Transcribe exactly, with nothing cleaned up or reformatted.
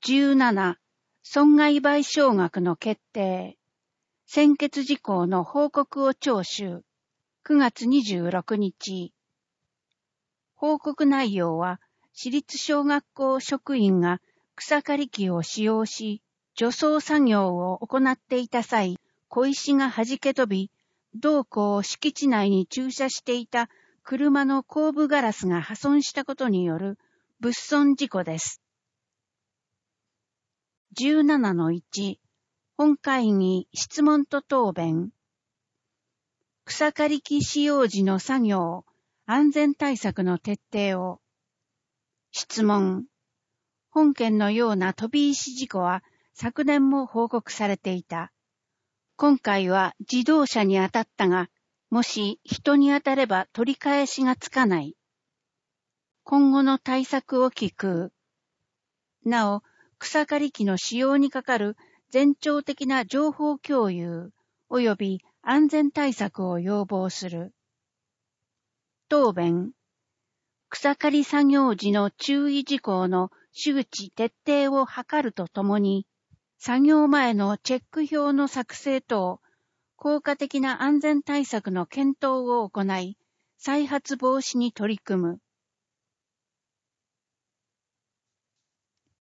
じゅうなな、損害賠償額の決定。専決事項の報告を聴取。くがつにじゅうろくにち。報告内容は、私立小学校職員が草刈り機を使用し、除草作業を行っていた際、小石が弾け飛び、同校敷地内に駐車していた車の後部ガラスが破損したことによる物損事故です。じゅうななのいち、本会議質問と答弁。草刈り機使用時の作業、安全対策の徹底を。質問。本件のような飛び石事故は昨年も報告されていた。今回は自動車に当たったが、もし人に当たれば取り返しがつかない。今後の対策を聞く。なお、草刈り機の使用にかかる全庁的な情報共有及び安全対策を要望する。答弁。草刈り作業時の注意事項の周知徹底を図るとともに、作業前のチェック表の作成等、効果的な安全対策の検討を行い、再発防止に取り組む。